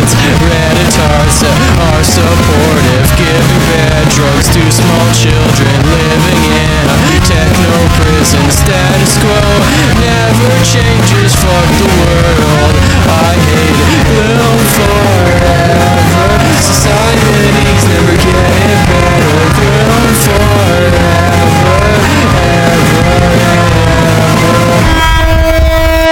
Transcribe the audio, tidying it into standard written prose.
governments, Redditors are supportive, giving bad drugs to small children, living in a techno prison. Status quo never changes for